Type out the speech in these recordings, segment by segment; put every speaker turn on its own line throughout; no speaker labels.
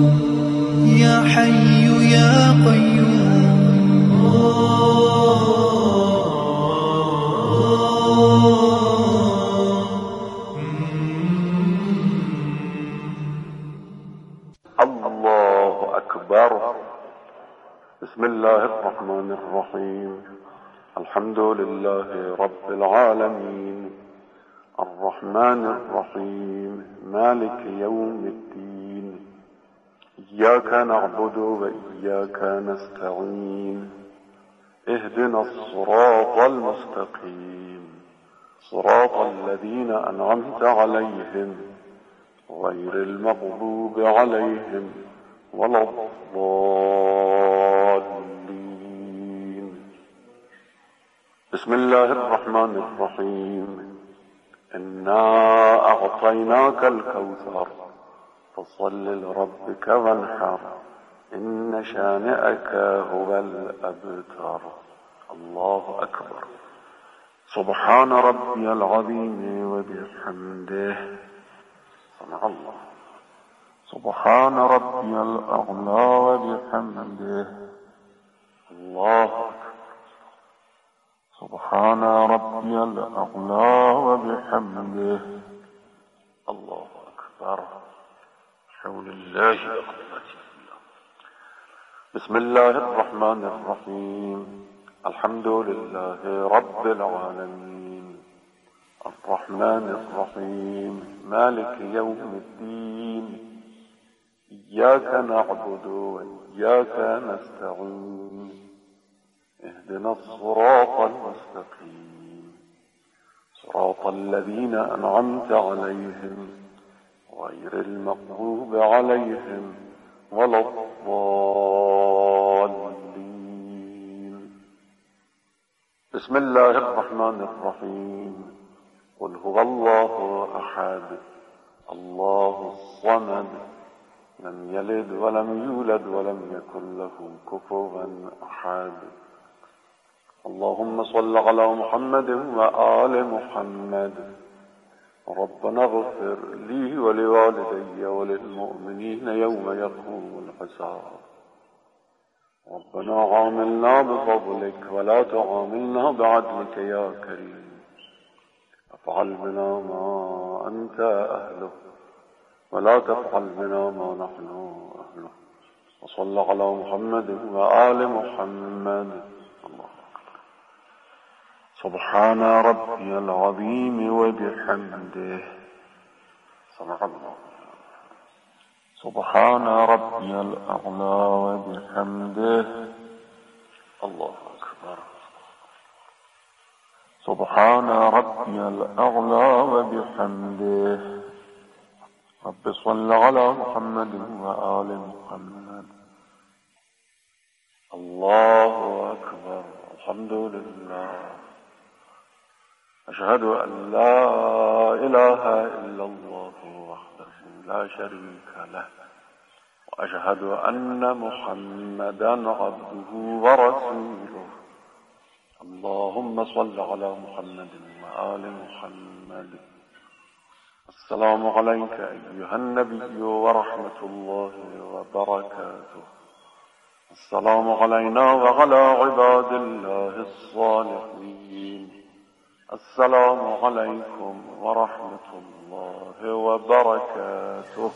يا حي يا قيوم
الله أكبر. بسم الله الرحمن الرحيم. الحمد لله رب العالمين الرحمن الرحيم مالك يوم الدين إياك نعبد وإياك نستعين اهدنا الصراط المستقيم صراط الذين أنعمت عليهم غير المغضوب عليهم ولا الضالين. بسم الله الرحمن الرحيم. إنا أعطيناك الكوثر فصل لربك وانحر إن شانئك هو الأبتر. الله أكبر. سبحان ربي العظيم وبحمده. سمع الله. سبحان ربي الأعلى وبحمده. الله أكبر. سبحان ربي الأعلى وبحمده. الله أكبر. حول الله وقوته الله. بسم الله الرحمن الرحيم. الحمد لله رب العالمين الرحمن الرحيم مالك يوم الدين إياك نعبد وإياك نستعين اهدنا الصراط المستقيم صراط الذين أنعمت عليهم غير المغضوب عليهم ولا الضالين. بسم الله الرحمن الرحيم. قل هو الله أحد الله الصمد لم يلد ولم يولد ولم يكن له كفوا أحد. اللهم صل على محمد وآل محمد. ربنا اغفر لي ولوالدي وللمؤمنين يوم يقوم الحساب. ربنا عاملنا بفضلك ولا تعاملنا بعدلك يا كريم. افعل بنا ما أنت أهله ولا تفعل بنا ما نحن أهله. وصل على محمد وآل محمد. الله أكبر. سبحان ربي العظيم وبحمده. سمع الله. سبحان ربي الأعلى وبحمده. الله أكبر. سبحان ربي الأعلى وبحمده. رب صل على محمد وآل محمد. الله أكبر. الحمد لله. أشهد أن لا إله إلا الله وحده لا شريك له وأشهد أن محمدا عبده ورسوله. اللهم صل على محمد وآل محمد. السلام عليك أيها النبي ورحمة الله وبركاته. السلام علينا وعلى عباد الله الصالحين. السلام عليكم ورحمة الله وبركاته.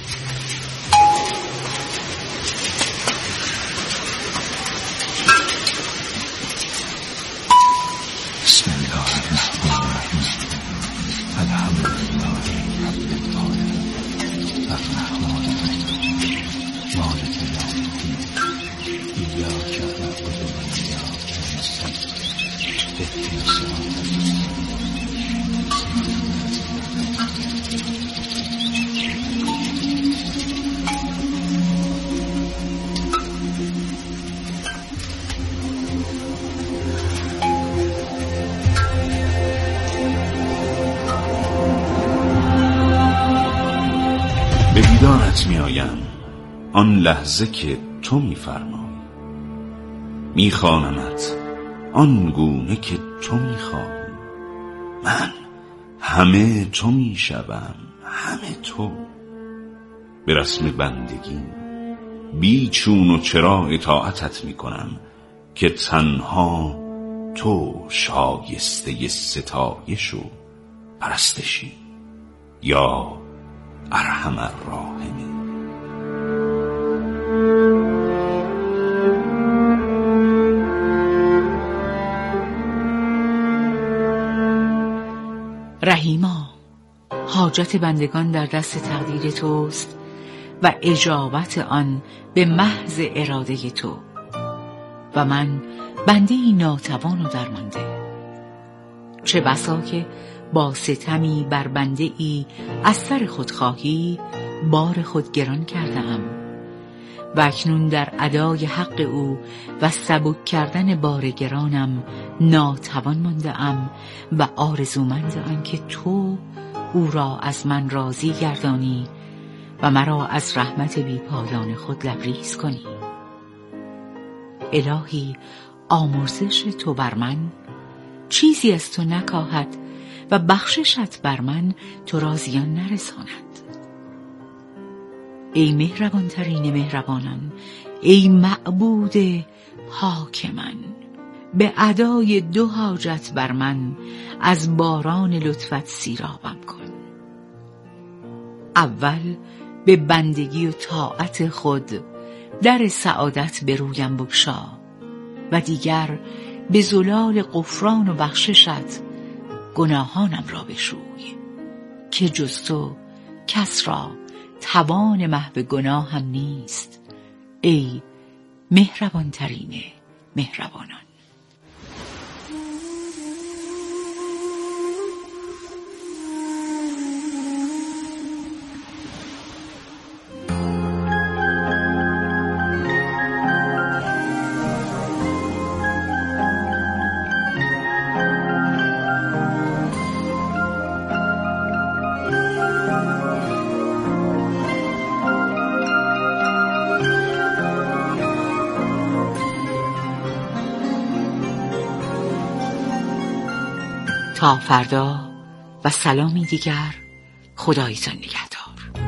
بسم الله الرحمن الرحيم. الحمد لله رب العالمين الرحمن الرحيم مالك يوم الدين إياك نعبد وإياك نستعين اهدنا الصراط به دیدارت می آیم آن لحظه که تو می فرمایی، می خوانمت آن گونه که تو می خواهی. من همه تو می شوم، همه تو. به رسم بندگی بیچون و چرا اطاعتت میکنم که تنها تو شایسته ستایش و پرستشی یا ارحم الراحمین.
رحیما، حاجت بندگان در دست تقدیر توست و اجابت آن به محض اراده تو و من بنده‌ای ناتوان و درمانده. چه بسا که با ستمی بر بنده‌ای از سر خودخواهی بار خود گران کردم و اکنون در ادای حق او و سبک کردن بار گرانم ناتوان مانده ام و آرزومند آن که تو او را از من راضی گردانی و مرا از رحمت بی پایان خود لبریز کنی. الهی، آمرزش تو بر من چیزی از تو نکاهد و بخششت بر من تو را زیان نرساند. ای مهربان ترین مهربانان، ای معبود پاک من، به ادای دو حاجت بر من از باران لطفت سیرابم کن. اول به بندگی و طاعت خود در سعادت به رویم بگشا و دیگر به زلال غفران و بخششت گناهانم را بشوی که جز تو کس را توان محو گناهم نیست. ای مهربان ترین مهربانان. تا فردا و سلامی دیگر. خدایتان نگهدار.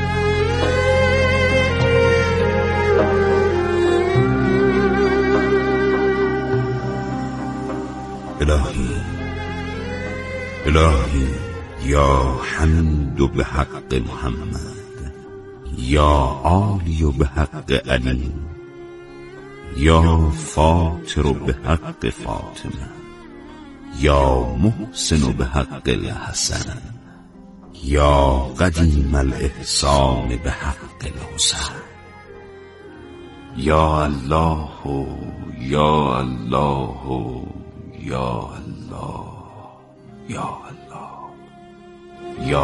الهی یا حمید به حق محمد، یا عالی به حق علی، یا فاطر به حق فاطمه، یا محسن به حق الحسن، یا قدیم الاحسان به حق الحسن. یا الله یا الله یا الله یا الله یا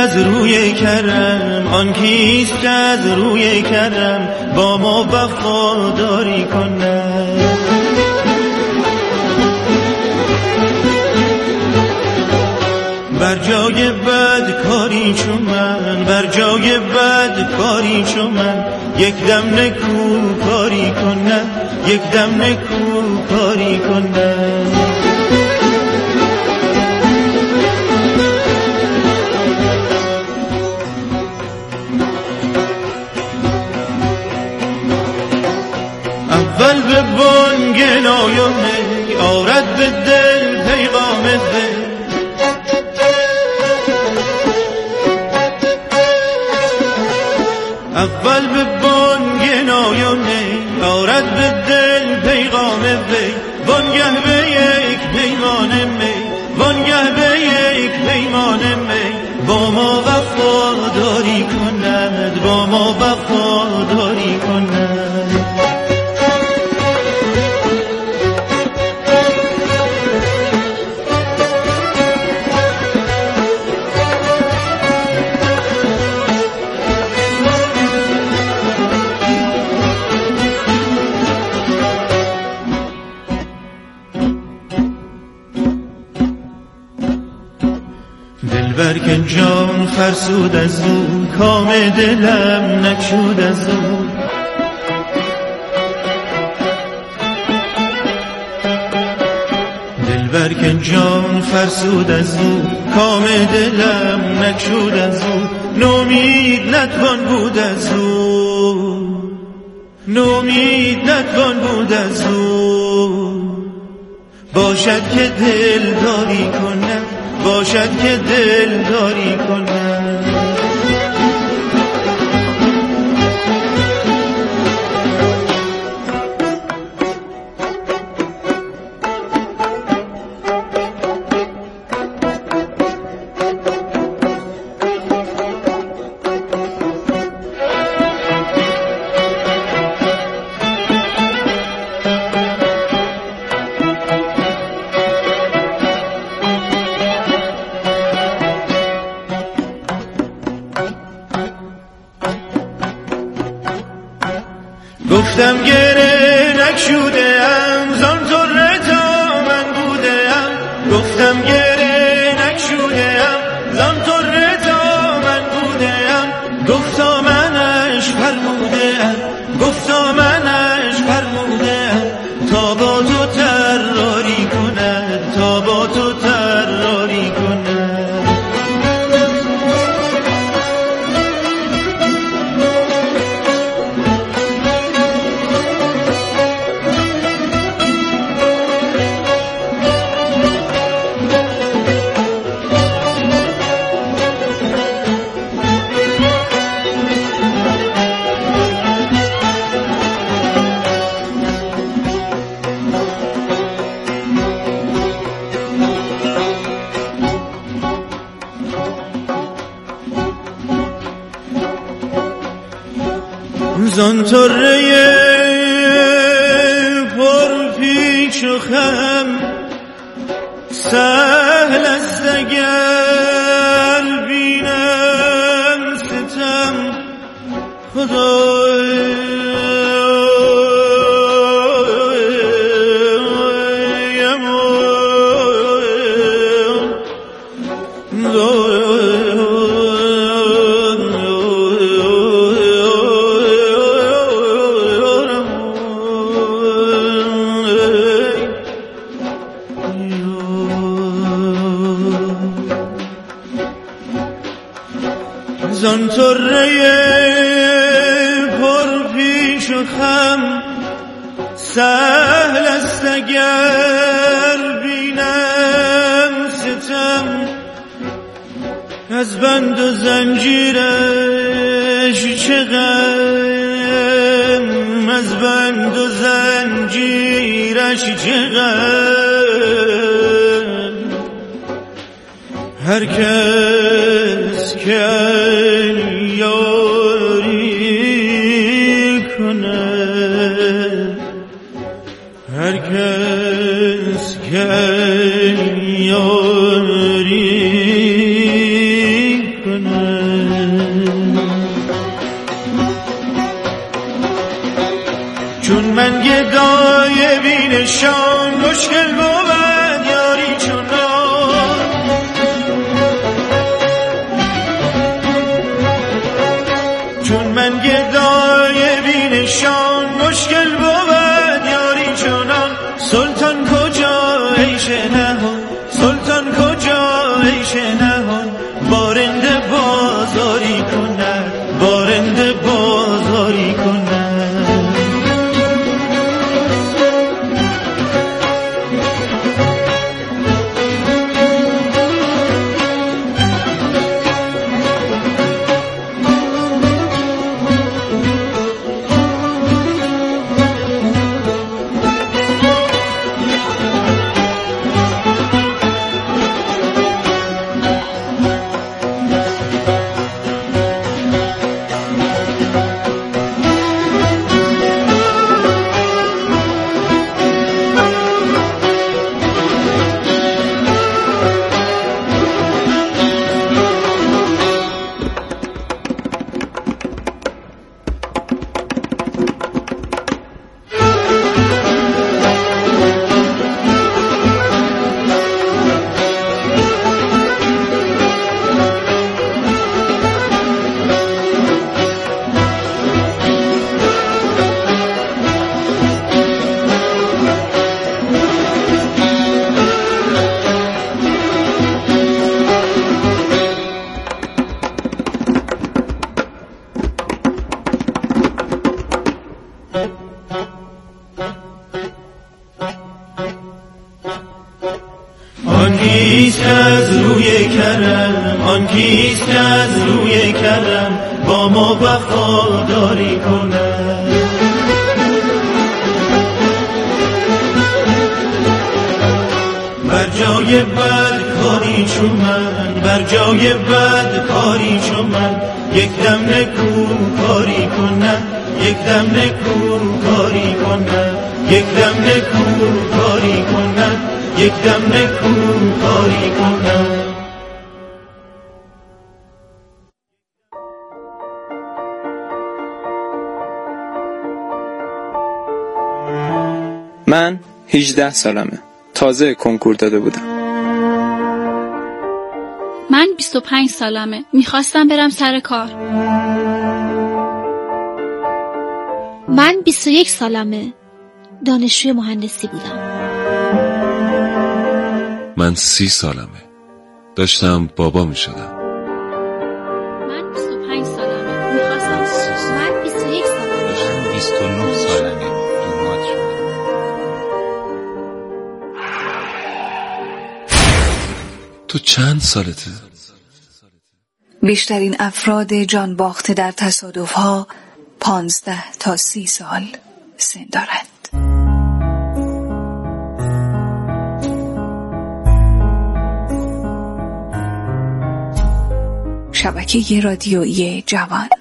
از روی کرم، آن کیست که از روی کرم با ما وفاداری کند. بر جای بد کاری چون من، بر جای بد کاری چون من، یک دم نکو کاری کند، یک دم نکو کاری کند. اول به بانگ نایونه آرد به دل پیغام دل، اول به بانگ نایونه آرد به دل پیغام وی، وانگه به یک پیمان می، وانگه به یک پیمان می، با ما وفاداری کند، با ما وفاداری کند. دلبر که جان فرسود از او، کام دلم نکشود از او. دلبر که جان فرسود از او، کام دلم نکشود از او. نومید نتوان بود از او، نومید نتوان بود از او. باشد که دل داری کنم، باشد که دل داری کنم. گفتم گره نکشوده ام، زان طره تا من بوده ام. گفتم گره نکشوده ام، زان طره تا من بوده ام. گفتا منش فرموده ام، گفتا منش فرموده ام. تا با تو طراری کند، تا با تو طراری کند. زان طره پر پیچ و خم، سهل است اگر بینم ستم. خدایم زان طره پر پیش و خم، سهل است اگر بینم ستم. از بند و زنجیرش چه غم، از بند و زنجیرش چه غم. هر کس که یاری کند، هر کس که یاری کند. من گدای بینشان مشکل بود یاری چنان چون من گدای بینشان مشکل بود یاری چنان سلطان کجا عیش نهان سلطان کجا عیش نهان بارنده بازاری کند بارنده بازاری کند آن کیست از روی کرم آن کیست از روی کرم با ما وفاداری کند بر جای بد کاری چون من بر جای بد کاری چون من یک دم نکو کاری کند یک دم نکو کاری کند یک دم نکو کاری کند یک دم نکو کاری کنم
من 18 سالمه. تازه کنکور داده بودم.
من 25 سالمه. میخواستم برم سر کار.
من 21 سالمه. دانشجوی مهندسی بودم.
من 30 سالمه. داشتم بابا می شدم.
من 25 سالمه. میخواستم.
من 21 سالمه.
داشتم 29 سالمه. دومات شدم.
تو چند سالته؟
بیشترین افراد جان باخته در تصادف‌ها 15 تا 30 سال سن دارند. شبکه رادیویی جوان.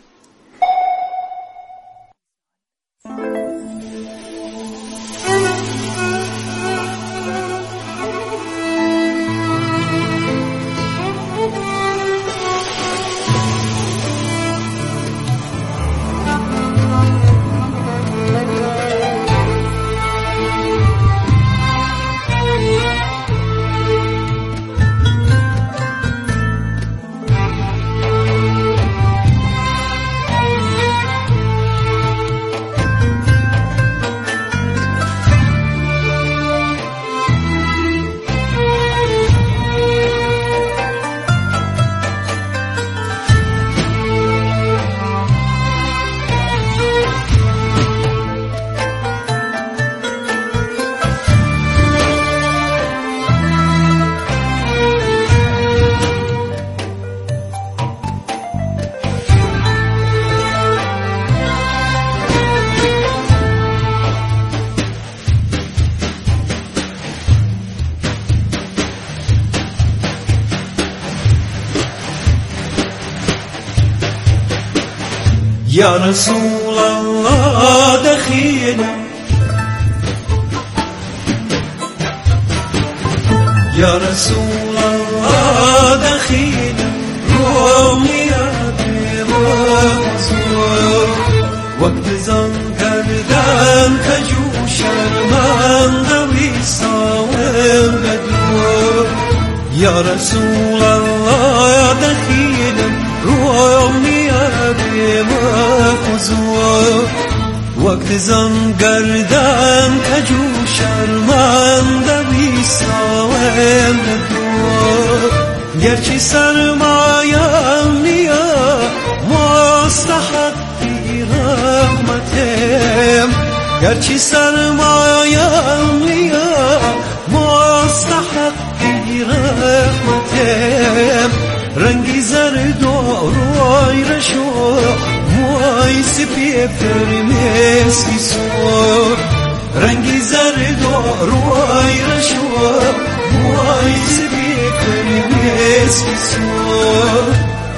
یا رسول الله دخينا يا رسول الله دخينا روحي بمقصود وقت زن کردن کجور شرمنده ویسایم بدو یا رسول الله دخیلم رومی ابیم خزو وقت زن گردن کجو شرمنده ویسایم بدو گرچه سرمایم نیا مستحقی رحمتم گرچه سرمایم نیا مستحقی رحمتم رنگی زرد و روی رشو موی سپی فرمسکی سور رنگی زرد و روی رشو موی سپی فرمسکی سور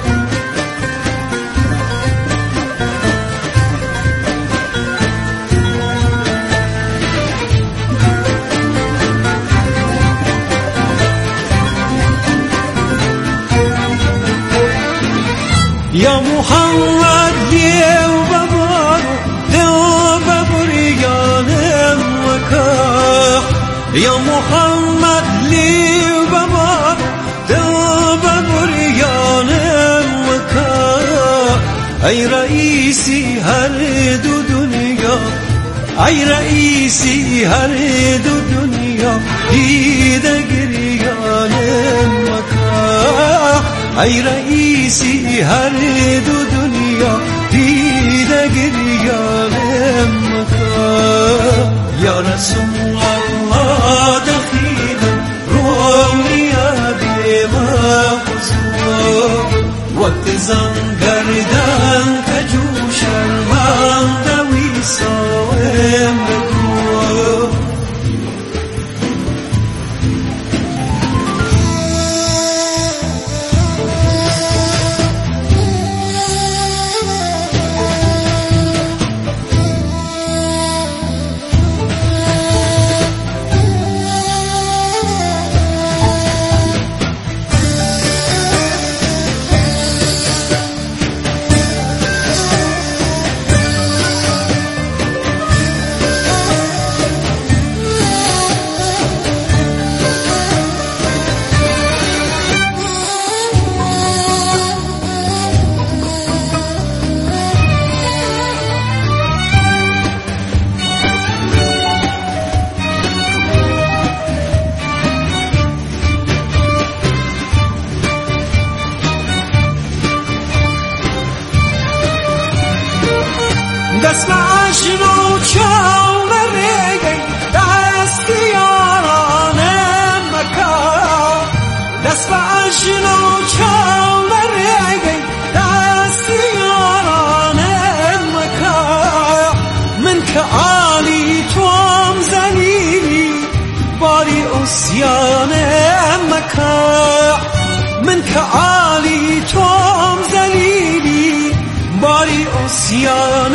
یا محمد دیو ببار دیو ببریانم مکا یا محمد لیو ببار دیو ببریانم مکا ای رئیسی هر دو دنیا ای رئیسی هر دو دنیا دیده گریانم مکا ای رئیسی هر دو دنیا دیده گریانم مکا یا رسول الله دخیلم رومی ابیم خزو وقت زن گردن کجو شرمنده ویسایم بدو دست به عشق و چاو نریگی دست یاران مکا دست به عشق و چاو نریگی دست یاران مکا من که آلی توام زلیلی باری اسیان مکا من که آلی توام زلیلی باری اسیان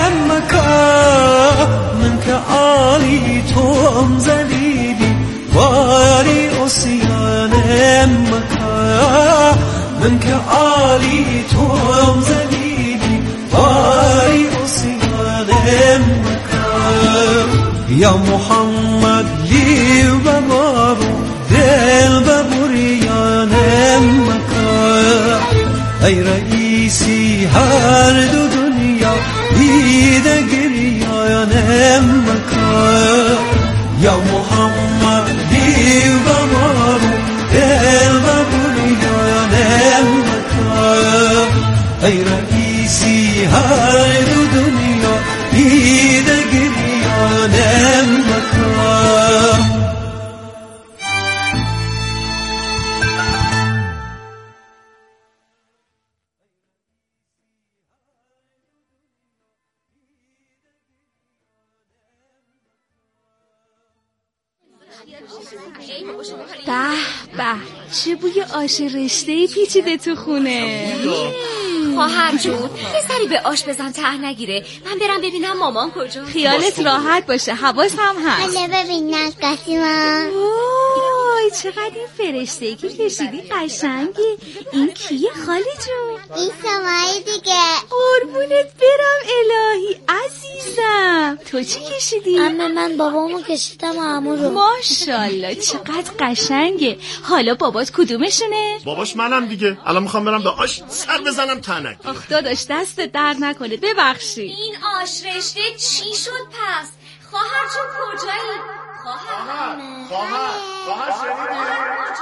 مکا من که آلی توام زلیلی باری اسیان مکا من که آلی توام زلیلی باری اسیان مکا یا محمد لیو ببارو دل ببریان مکا ای رئیسی هر دو دنیا دیده گریان مکا یا محمد دیو ببارو دل ببریان مکا ای رئیسی هر دو دنیا دیده گریان مکا
به به چه بوی آش رشته‌ای پیچیده تو خونه.
خواهر جون یه سری به آش بزن ته نگیره. من برم ببینم مامان کجا.
خیالت راحت باشه حواسم هست.
حالا ببین نقاشیمم.
وای چقدر این فرشته‌ای که کشیدی قشنگی. این کیه خاله جون؟
این سمایی دیگه.
قربونت برم الهی عزیزم. تو چی کشیدی؟
عمه من بابامو کشیدم و عمو رو.
ماشاءالله چقدر قشنگه. حالا بابات کدومشونه؟
باباش منم دیگه. الان میخوام برم به آش سر بزنم تنک.
آخ داداش دست در نکنه ببخشید.
این آش رشته چی شد پس؟ خواهر جون کجایی؟
خواهر شنیدی؟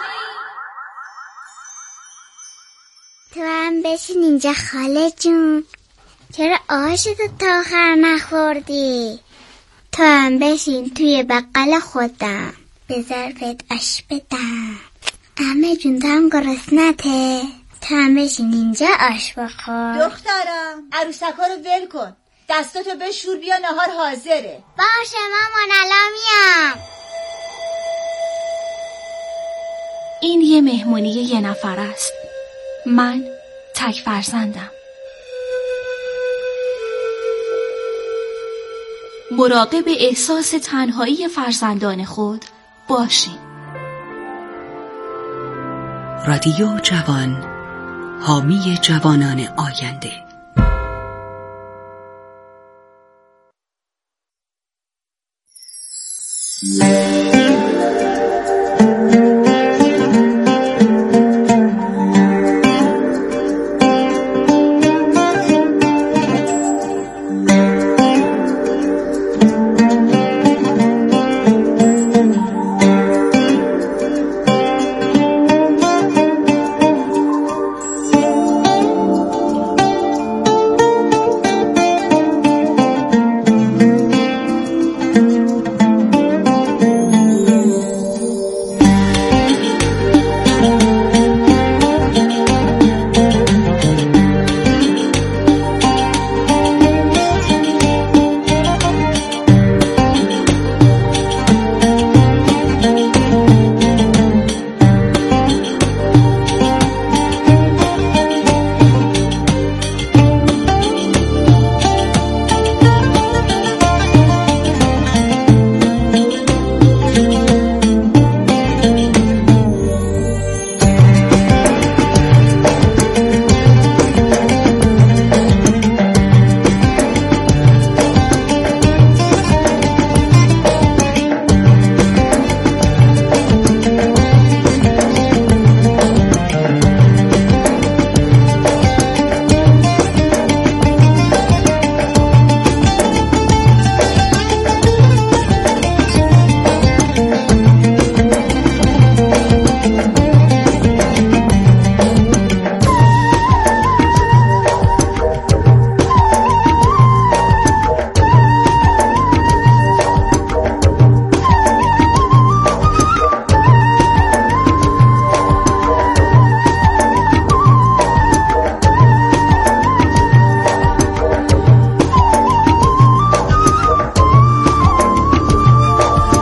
تو هم بشین اینجا خاله جون. چرا آشتو تا آخر نخوردی؟ تو هم بشین توی بقل خودم به ظرفت آش بدم. عمه جون تو هم گرسنته؟ تو هم بشین اینجا آش بخور.
دخترم عروسکا رو ول کن، دستاتو بشور بیا نهار حاضره.
باشه مامان الان میام.
این یه مهمونی یه نفر است. من تک فرزندم. مراقب احساس تنهایی فرزندان خود باشید.
رادیو جوان، حامی جوانان آینده.